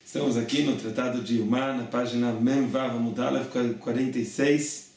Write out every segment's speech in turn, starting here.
Estamos aqui no Tratado de Yumá, na página Mem Vav Amud Aleph 46,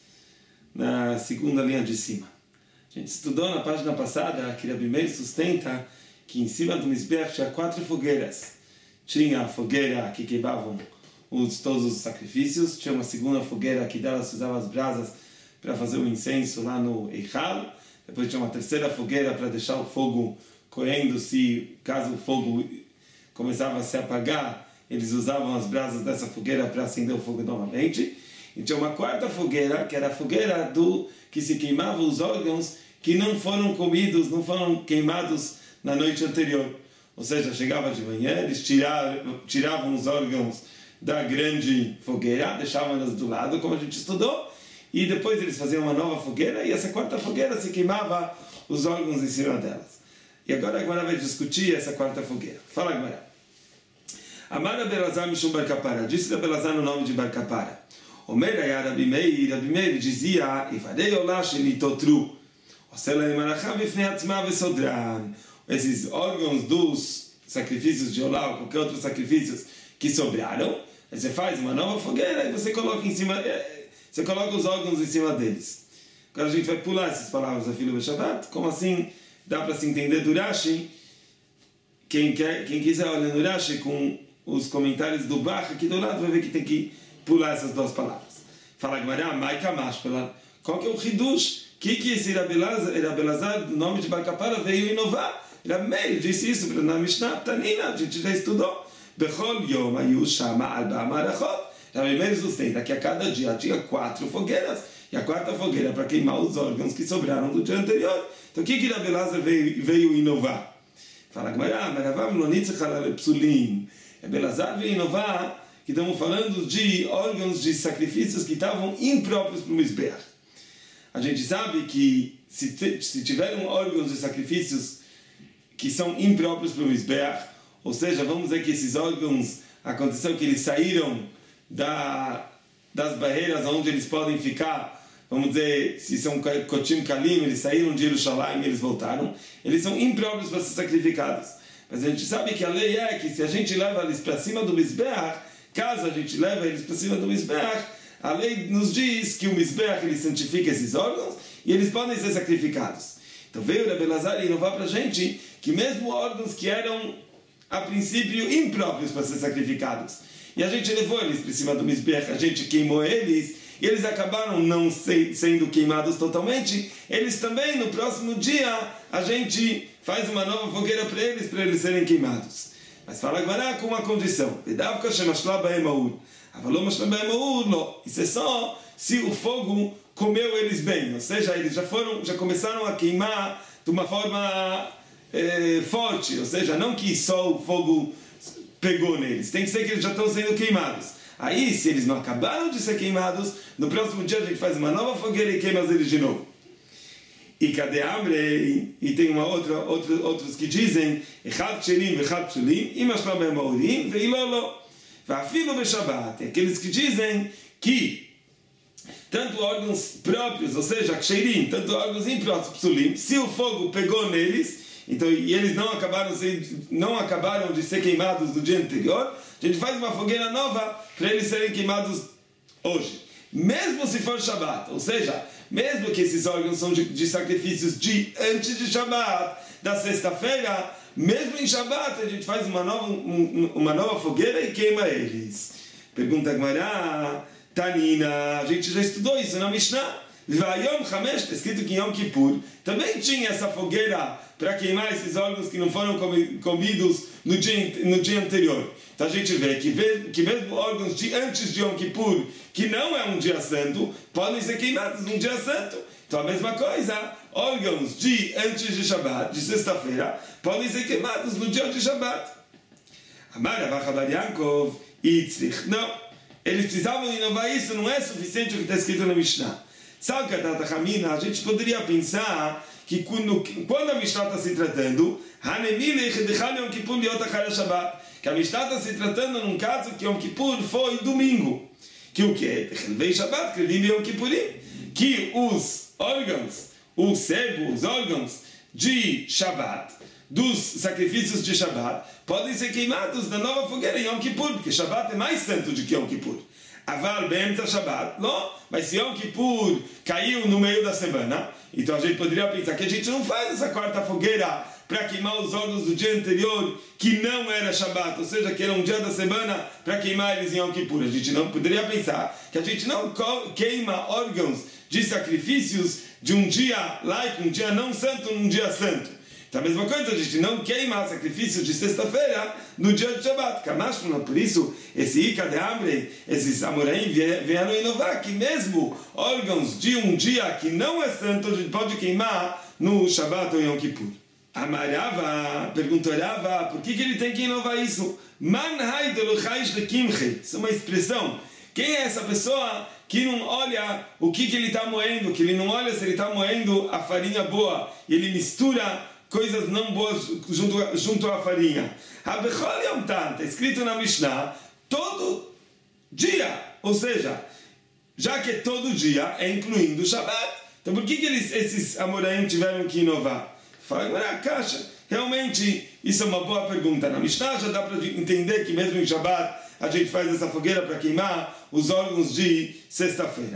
na segunda linha de cima. A gente estudou na página passada que Rabi Meir sustenta que em cima do Mizbeach tinha 4 fogueiras. Tinha a fogueira que queimavam todos os sacrifícios, tinha uma segunda fogueira que dela se usava as brasas para fazer o incenso lá no Eichal, depois tinha uma terceira fogueira para deixar o fogo correndo, caso o fogo começava a se apagar, eles usavam as brasas dessa fogueira para acender o fogo novamente. E tinha uma quarta fogueira, que era a fogueira que se queimavam os órgãos que não foram comidos, não foram queimados na noite anterior. Ou seja, chegava de manhã, eles tiravam os órgãos da grande fogueira, deixavam-nas do lado, como a gente estudou, e depois eles faziam uma nova fogueira, e essa quarta fogueira se queimava os órgãos em cima delas. E agora a Gemara vai discutir essa quarta fogueira. Fala, Gemara. Amar Rabi Elazar Mishum Bar Kapara. Disse Rabi Elazar no nome de Bar Kapara. Omer Aya Rabi Meir dizia: Ifadei Olah Shenitotru. Osela Imaracham Bifnei Atzma Vesodran. Esses órgãos dos sacrifícios de Olá ou qualquer outro sacrifícios que sobraram, você faz uma nova fogueira e você coloca em cima, você coloca os órgãos em cima deles. Agora a gente vai pular essas palavras da Filu Beshabat. Como assim dá para se entender do Rashi? Quem quiser olhar no Rashi com os comentários do Bach aqui do lado vai ver que tem que pular essas duas palavras. Fala Gemara, Mai Kamash, qual que é o Hidush? Que esse Rabi Elazar, do nome de Bar Kapara, veio inovar? Rabi Meir disse isso na Mishnah Tanina, a gente já estudou. Bechol Yom Ayu Shama Arba Marachot. Rabi Meir sustenta que a cada dia tinha 4 fogueiras, e a quarta fogueira para queimar os órgãos que sobraram do dia anterior. Então o que Rabi Elazar veio inovar? Fala Gemara, Meravam Lonitz Chalal Psulim. Rabi Elazar veio inovar que estamos falando de órgãos de sacrifícios que estavam impróprios para o Mizbeach. A gente sabe que se tiveram órgãos de sacrifícios que são impróprios para o Mizbeach, ou seja, vamos dizer que esses órgãos, aconteceu que eles saíram das barreiras onde eles podem ficar, vamos dizer, se são Kotim Kalim, eles saíram de Yerushalayim e eles voltaram, eles são impróprios para ser sacrificados. Mas a gente sabe que a lei é que se a gente leva eles para cima do Mizbeach, caso a gente leve eles para cima do Mizbeach, a lei nos diz que o Mizbeach ele santifica esses órgãos e eles podem ser sacrificados. Então veio o Rabi Elazar inovar para a gente que mesmo órgãos que eram a princípio impróprios para ser sacrificados, e a gente levou eles para cima do Mizbeach, a gente queimou eles, e eles acabaram não sendo queimados totalmente, eles também no próximo dia a gente faz uma nova fogueira para eles serem queimados. Mas fala agora com uma condição: isso é só se o fogo comeu eles bem, ou seja, eles já começaram a queimar de uma forma forte, ou seja, não que só o fogo pegou neles, tem que ser que eles já estão sendo queimados. Aí, se eles não acabaram de ser queimados, no próximo dia a gente faz uma nova fogueira e queima eles de novo. E cadê Amrei? E tem outros que dizem Echad Shelim vechad Psulim Imashlam Behem Maurim veilolo Vafilo Beshabat. Aqueles que dizem que tanto órgãos próprios, ou seja, Ksherim, tanto órgãos impróprios, Psulim, se o fogo pegou neles, então, e eles não acabaram de ser queimados no dia anterior, a gente faz uma fogueira nova para eles serem queimados hoje. Mesmo se for Shabbat, ou seja, mesmo que esses órgãos são de sacrifícios de antes de Shabbat, da sexta-feira, mesmo em Shabbat, a gente faz uma nova fogueira e queima eles. Pergunta Gemara, Tanina, a gente já estudou isso na Mishnah. Vayom Hamesh, está escrito que em Yom Kippur também tinha essa fogueira para queimar esses órgãos que não foram comidos no dia anterior. Então a gente vê que mesmo órgãos de antes de Yom Kippur, que não é um dia santo, podem ser queimados num dia santo. Então a mesma coisa, órgãos de antes de Shabbat, de sexta-feira, podem ser queimados no dia de Shabbat. Amar Rav Bar Yankov Itzrich. Não, eles precisavam inovar isso, não é suficiente o que está escrito na Mishnah. A gente poderia pensar que quando a Mishnah está se tratando, que a Mishnah está se tratando num caso que Yom Kippur foi domingo. Que o que? Que os órgãos, o sebo, os órgãos de Shabbat, dos sacrifícios de Shabbat podem ser queimados na nova fogueira em Yom Kippur, porque Shabbat é mais santo do que Yom Kippur. Aval be'emtza Shabbat, não, mas se Yom Kippur caiu no meio da semana, então a gente poderia pensar que a gente não faz essa quarta fogueira para queimar os órgãos do dia anterior, que não era Shabbat, ou seja, que era um dia da semana, para queimar eles em Yom Kippur. A gente não poderia pensar que a gente não queima órgãos de sacrifícios de um dia laico, um dia não santo, num dia santo. Então a mesma coisa, a gente não queima sacrifícios de sexta-feira no dia de Shabbat. Por isso, esse Ika de Amre, esses Amoraim vieram inovar que mesmo órgãos de um dia que não é santo, a gente pode queimar no Shabbat ou em Yom Kippur. Amarava, perguntou Rava, por que ele tem que inovar isso? Man haidoluchaish de kimche. Isso é uma expressão. Quem é essa pessoa que não olha o que ele está moendo, que ele não olha se ele está moendo a farinha boa, e ele mistura coisas não boas junto à farinha? Está escrito na Mishnah, todo dia, ou seja, já que todo dia é incluindo o Shabbat, então por que esses Amoraim tiveram que inovar? Fala, agora a caixa. Realmente, isso é uma boa pergunta. Na Mishnah já dá para entender que mesmo em Shabbat a gente faz essa fogueira para queimar os órgãos de sexta-feira.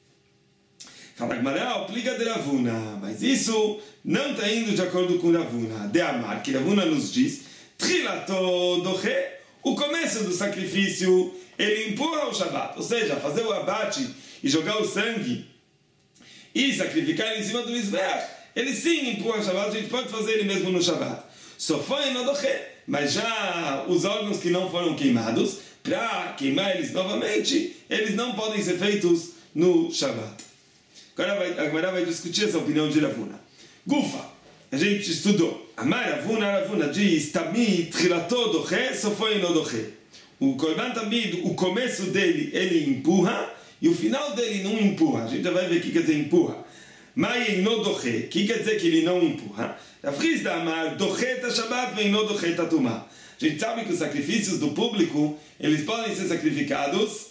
Fala, Gmará, pliga de Ravuna. Mas isso não está indo de acordo com Ravuna. De Amar, que Ravuna nos diz, Trilato doche, o começo do sacrifício, ele empurra o Shabbat. Ou seja, fazer o abate e jogar o sangue e sacrificar ele em cima do Mizbeach. Ele sim empurra o Shabbat, a gente pode fazer ele mesmo no Shabbat. Só foi no doche, mas já os órgãos que não foram queimados, para queimar eles novamente, eles não podem ser feitos no Shabbat. Agora a Gemara vai discutir essa opinião de Ravuna. Gufa, a gente estudou. Amar Ravuna diz, Tamid, Trilato doche, só foi no doche. O Korban Tamid, o começo dele, ele empurra, e o final dele não empurra. A gente já vai ver o que quer dizer empurra. Mas no doche, que quer dizer que ele não empurra? A frisa amar dochet Shabbat vem no dochet Tumá. A gente sabe que os sacrifícios do público, eles podem ser sacrificados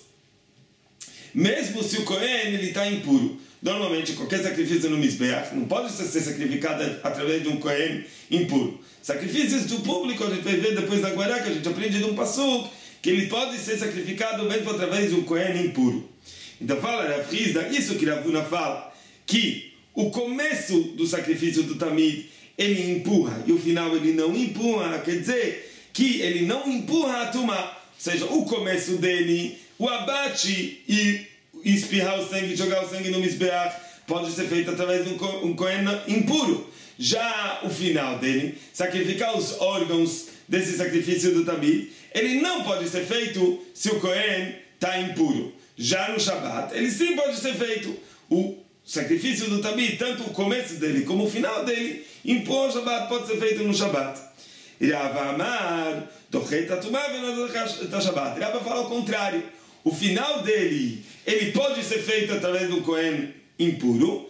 mesmo se o Kohen está impuro. Normalmente qualquer sacrifício no Mizbeach não pode ser sacrificado através de um Kohen impuro. Sacrifícios do público, a gente vai ver depois da Guará, que a gente aprende de um Pasuk, que ele pode ser sacrificado mesmo através de um Kohen impuro. Então fala a frisa, isso que Ravuna fala, que o começo do sacrifício do Tamid ele empurra e o final ele não empurra, quer dizer que ele não empurra a Tumá, ou seja, o começo dele, o abate e espirrar o sangue, jogar o sangue no Mizbeach pode ser feito através de um Kohen impuro. Já o final dele, sacrificar os órgãos desse sacrifício do Tamid, ele não pode ser feito se o Kohen está impuro. Já no Shabbat, ele sim pode ser feito. O sacrifício do Tamid, tanto o começo dele como o final dele, impor o Shabbat, pode ser feito no Shabbat. Rava Amar, Dochet Tumá vem Shabbat. Rava fala o contrário. O final dele, ele pode ser feito através do Kohen impuro.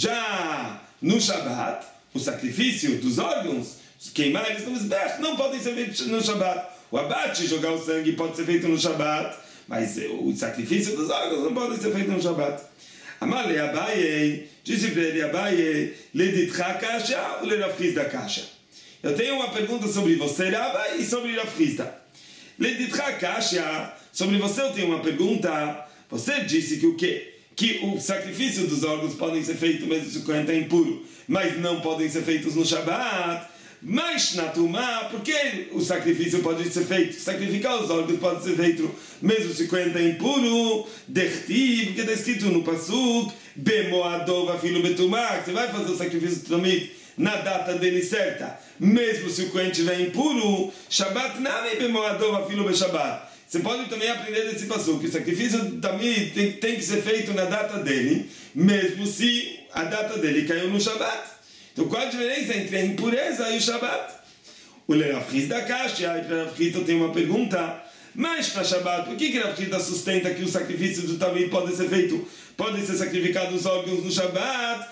Já no Shabbat, o sacrifício dos órgãos, queimar eles no Mizbeach, não podem ser feitos no Shabbat. O abate, jogar o sangue, pode ser feito no Shabbat, mas o sacrifício dos órgãos não pode ser feito no Shabbat. Amale Abaye, disse para ele Abaye, Leditcha Kasha ou Lerafrizda Kasha? Eu tenho uma pergunta sobre você, Rava, e sobre Rafrizda. Leditcha Kasha, sobre você eu tenho uma pergunta. Você disse que o quê? Que o sacrifício dos órgãos podem ser feitos mesmo se o Kohen está impuro, mas não podem ser feitos no Shabbat. Mas na Tumá, por que o sacrifício pode ser feito? Sacrificar os órgãos pode ser feito mesmo se o Kohen está impuro. Derti, porque está escrito no Pasuk, Bemoadov afilo betumá, que você vai fazer o sacrifício também na data dele certa, mesmo se o Kohen estiver impuro. Shabbat nami bemoadov afilo be Shabbat. Você pode também aprender desse Pasuk que o sacrifício também tem que ser feito na data dele, mesmo se a data dele caiu no Shabbat. Então qual a diferença entre a impureza e o Shabbat? O Lerafrizda Kasha, e Lerafrizda tem uma pergunta, mas para Shabbat, por que Lerafrizda sustenta que o sacrifício do Tamid pode ser feito, podem ser sacrificados os órgãos no Shabbat?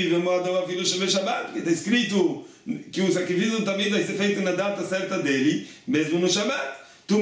Porque está escrito que o sacrifício do Tamid vai ser feito na data certa dele, mesmo no Shabbat.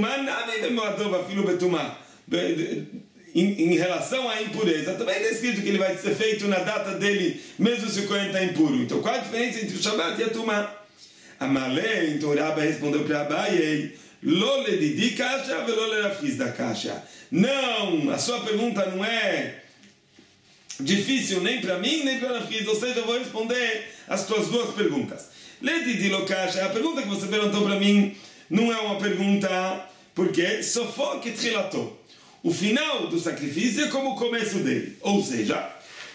Em relação à impureza, também está escrito que ele vai ser feito na data dele, mesmo se o Kohen está impuro. Então, qual a diferença entre o Shabbat e a Tumá? Amalei, então Rabba respondeu para Abaye, Lo ledidi kasha velo lerav Chisda kasha. Não, a sua pergunta não é difícil nem para mim, nem para Rav Chisda, ou seja, eu vou responder as tuas duas perguntas. Ledidi lo kasha, a pergunta que você perguntou para mim não é uma pergunta, porque sofó que trilatou. O final do sacrifício é como o começo dele, ou seja,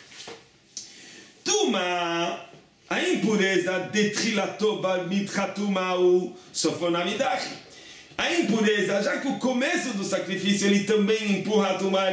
Tuma, a impureza de trilato bar mitchatuma o sofonamidach. A impureza, já que o começo do sacrifício ele também empurra a tumá,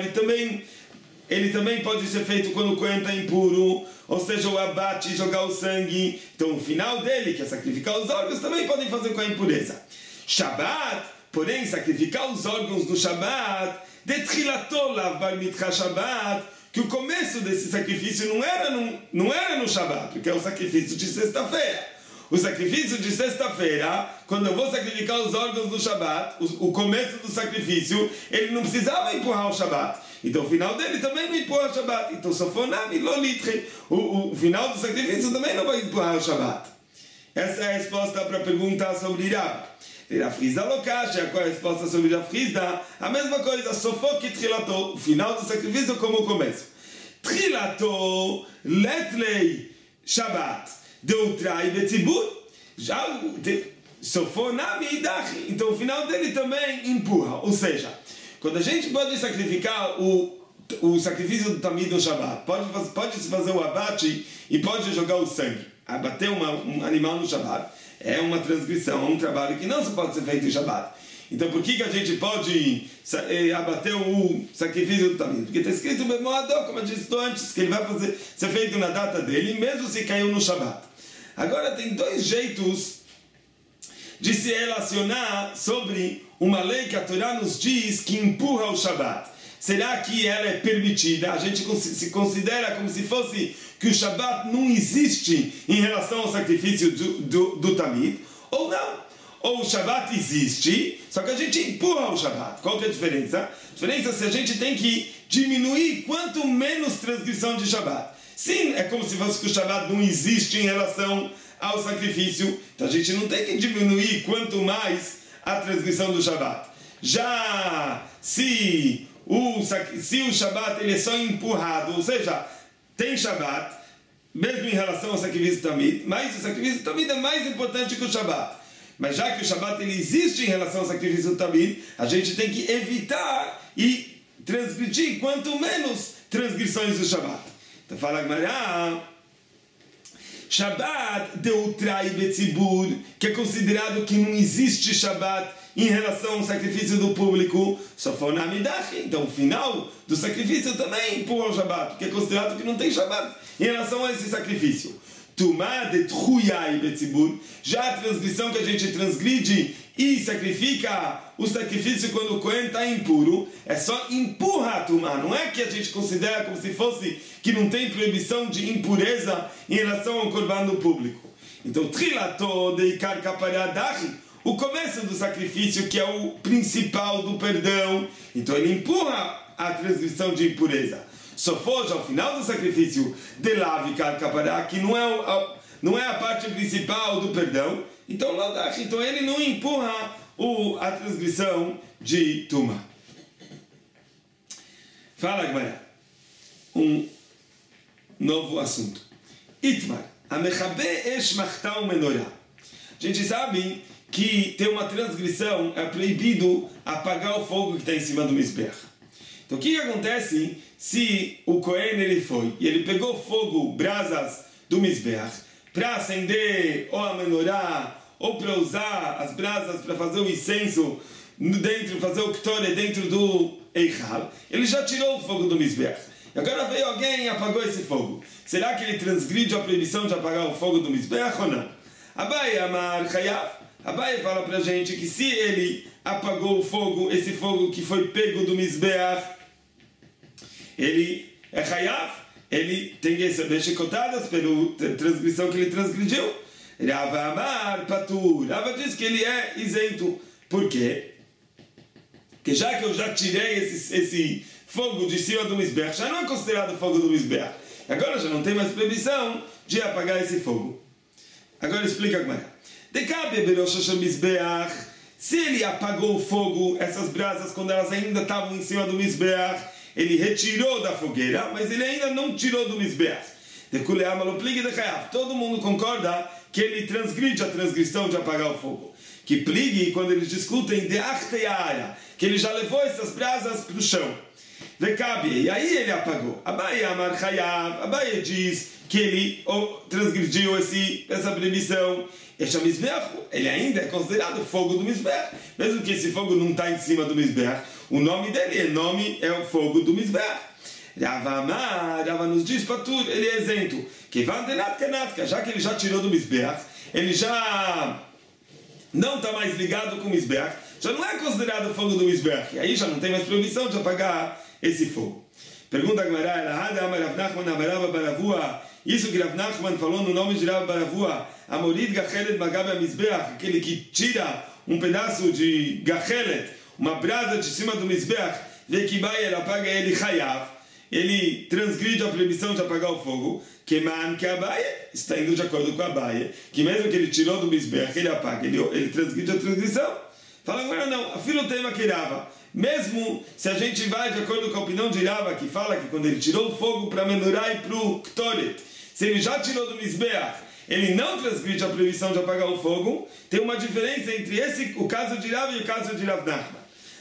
ele também pode ser feito quando o Kohen está impuro, ou seja, o abate, jogar o sangue. Então o final dele, que é sacrificar os órgãos, também podem fazer com a impureza. Shabbat, porém, sacrificar os órgãos no Shabbat, de trilato bar mitcha Shabbat, que o começo desse sacrifício não era no Shabbat, porque é o sacrifício de sexta-feira. O sacrifício de sexta-feira, quando eu vou sacrificar os órgãos do Shabbat, o começo do sacrifício, ele não precisava empurrar o Shabbat. Então o final dele também não empurra o Shabbat. Então sofonami lolitre, o final do sacrifício também não vai empurrar o Shabbat. Essa é a resposta para a pergunta sobre Rabba. Rav Chisda lo kasha, qual é a resposta sobre Rav Chisda? A mesma coisa, sofó que trilato, o final do sacrifício como o começo. Trilato letlei Shabbat. Deutrai betzibur, já sofonami idachi. Então o final dele também empurra. Ou seja, quando a gente pode sacrificar o sacrifício do Tamid no Shabbat, pode se fazer o abate e pode jogar o sangue. Abater um animal no Shabbat é uma transgressão, é um trabalho que não se pode ser feito em Shabbat. Então por que a gente pode abater o sacrifício do Tamid? Porque está escrito Bemoadó, como eu disse antes, que ele vai ser feito na data dele, mesmo se caiu no Shabbat. Agora tem dois jeitos de se relacionar sobre uma lei que a Torá nos diz que empurra o Shabbat. Será que ela é permitida? A gente se considera como se fosse que o Shabbat não existe em relação ao sacrifício do Tamid, ou não? Ou o Shabbat existe, só que a gente empurra o Shabbat. Qual que é a diferença? A diferença é se a gente tem que diminuir quanto menos transgressão de Shabbat. Sim, é como se fosse que o Shabbat não existe em relação ao sacrifício, então a gente não tem que diminuir quanto mais a transgressão do Shabbat. Já se o Shabbat ele é só empurrado, ou seja, tem Shabbat, mesmo em relação ao sacrifício Tamid, mas o sacrifício Tamid é mais importante que o Shabbat. Mas já que o Shabbat ele existe em relação ao sacrifício Tamid, a gente tem que evitar e transgredir quanto menos transgressões do Shabbat. Então fala Gemara, Shabbat deutrai betzibur, que é considerado que não existe Shabbat em relação ao sacrifício do público, sofonamidachi. Então o final do sacrifício também empurra o Shabbat, porque é considerado que não tem Shabbat em relação a esse sacrifício. Tumá de truyai betzibur, já a transgressão que a gente transgride e sacrifica o sacrifício quando o Kohen está impuro, é só empurra a tumá, não é que a gente considera como se fosse que não tem proibição de impureza em relação ao korban do público. Então, trilato de ikar kaparadachi, o começo do sacrifício, que é o principal do perdão, então ele empurra a transgressão de impureza. Só foge ao final do sacrifício de lav ikar kaparadachi, que não é a parte principal do perdão, então ele não empurra a transgressão de Tuma. Fala, Gemara. Um novo assunto. Itmar. Amechabe esh machta umenorah. A gente sabe que tem uma transgressão, é proibido apagar o fogo que está em cima do Mizbeach. Então o que acontece se o Kohen ele foi e ele pegou fogo, brasas do Mizbeach, para acender ou a menorá, ou para usar as brasas para fazer o incenso dentro, fazer o ktore dentro do Eichal, ele já tirou o fogo do Mizbeach. E agora veio alguém e apagou esse fogo. Será que ele transgride a proibição de apagar o fogo do Mizbeach ou não? Abai Amar Chayav. Abai fala para a gente que se ele apagou o fogo, esse fogo que foi pego do Mizbeach, ele é Chayav, ele tem que receber chicotadas pela transgressão que ele transgrediu. Rava Amar Patur. Rava diz que ele é isento. Por quê? Porque já que eu já tirei esse fogo de cima do Mizbeach, já não é considerado fogo do Mizbeach. Agora já não tem mais proibição de apagar esse fogo. Agora explica como é. Se ele apagou o fogo, essas brasas, quando elas ainda estavam em cima do Mizbeach, ele retirou da fogueira, mas ele ainda não tirou do Mizbeach. Todo mundo concorda que ele transgride a transgressão de apagar o fogo. Que pligue, quando eles discutem, que ele já levou essas brasas para o chão. E aí ele apagou. Abaye diz que ele transgrediu essa proibição. Ele ainda é considerado fogo do Mizbeach. Mesmo que esse fogo não está em cima do Mizbeach, o nome dele é o fogo do Mizbeach. Rava nos diz para tudo, ele é isento. Já que ele já tirou do Mizbeach, ele já não está mais ligado com o Mizbeach, já não é considerado fogo do Mizbeach. E aí já não tem mais proibição de apagar esse fogo. Pergunta a Gemara, isso que Rav Nachman falou no nome de Rav Baravua, Amorid Gachelet Magabe Mizbeach, aquele que tira um pedaço de Gachelet, uma brasa de cima do Mizbeach, vê que ele apaga ele Chayav, ele transgride a proibição de apagar o fogo, que Abaye está indo de acordo com Abaye, que mesmo que ele tirou do Mizbeach, ele apaga, ele transgride a transgressão. Fala agora não, a fila tema que Rava, mesmo se a gente vai de acordo com a opinião de Rava, que fala que quando ele tirou o fogo para Menorá e para o Ktoret, se ele já tirou do Mizbeach, ele não transgride a proibição de apagar o fogo, tem uma diferença entre o caso de Rava e o caso de Rav Nachman.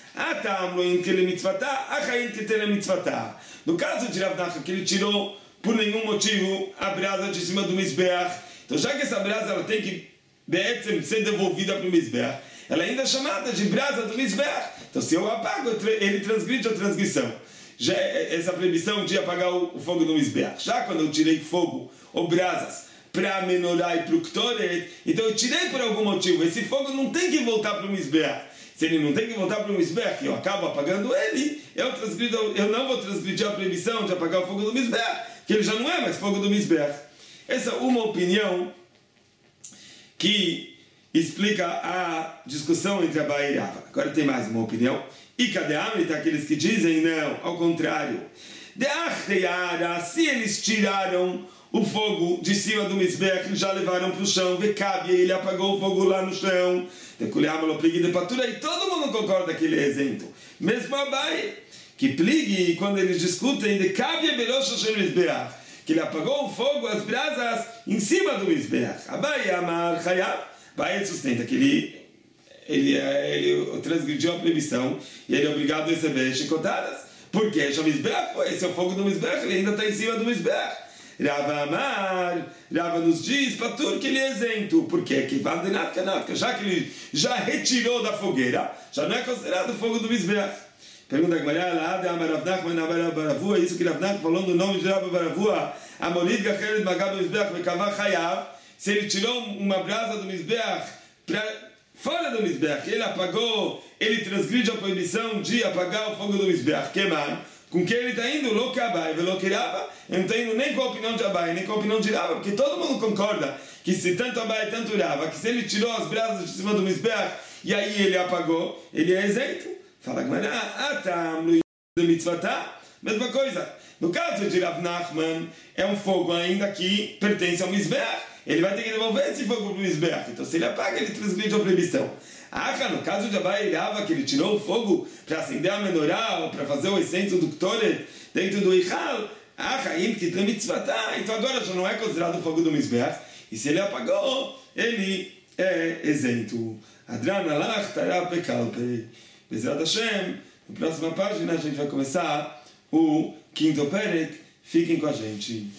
No caso de Rav Nachman, que ele tirou por nenhum motivo a brasa de cima do Mizbeach, então já que essa brasa ela tem que ser devolvida para o Mizbeach, ela ainda é chamada de brasa do Mizbeach. Então se eu apago, ele transgride a transgressão. Já essa proibição de apagar o fogo do Mizbeach. Já quando eu tirei fogo ou brasas para Menorá e para o Ktoret, então eu tirei por algum motivo. Esse fogo não tem que voltar para o Mizbeach. Se ele não tem que voltar para o Mizbeach e eu acabo apagando ele, eu não vou transgredir a proibição de apagar o fogo do Mizbeach, que ele já não é mais fogo do Mizbeach. Essa é uma opinião que explica a discussão entre Abaye e Rava. Agora tem mais uma opinião. E cadê aqueles que dizem não, ao contrário. Se eles tiraram o fogo de cima do Mizbeach, já levaram para o chão, e ele apagou o fogo lá no chão, e todo mundo concorda que ele é isento. Mesmo Abaye, que pligue quando eles discutem que ele apagou o fogo, as brasas em cima do Mizbeach. Abaye amar Chayav, Abaye sustenta que ele transgrediu a proibição e ele é obrigado a receber chicotadas. Por quê? Esse é o fogo do Mizbeach, ele ainda está em cima do Mizbeach. Rava nos diz para tudo que ele é isento. Por quê? Já que ele já retirou da fogueira, já não é considerado fogo do Mizbeach. Pergunta a Gemara, isso que Rav Nachman falou no nome de Rav Baravua, Amorid Gachelet Magabe Mizbeach Mekavah Chayav, se ele tirou uma brasa do Mizbeach fora do Mizbeach, ele apagou, ele transgride a proibição de apagar o fogo do Mizbeach. Com que ele está indo? Lo que Abaye, velo que Rava. Eu não estou indo nem com a opinião de Abaye, nem com a opinião de Rava, porque todo mundo concorda que se tanto Abaye, tanto Rava, que se ele tirou as brasas de cima do Mizbeach e aí ele apagou, ele é isento. Fala Gemara, mesma coisa. No caso de Rav Nachman, é um fogo ainda que pertence ao Mizbeach. Ele vai ter que devolver esse fogo para o Mizbeach. Então, se ele apaga, ele transgride a proibição. No caso de Abaye e Rava, que ele tirou o fogo para acender a menorá, ou para fazer o incenso do Ktoret dentro do Eichal, então agora já não é considerado o fogo do Mizbeach. E se ele apagou, ele é isento. Adran alach tarab bekalpe. Bezerra Hashem, na próxima página a gente vai começar o quinto Perek. Fiquem com a gente.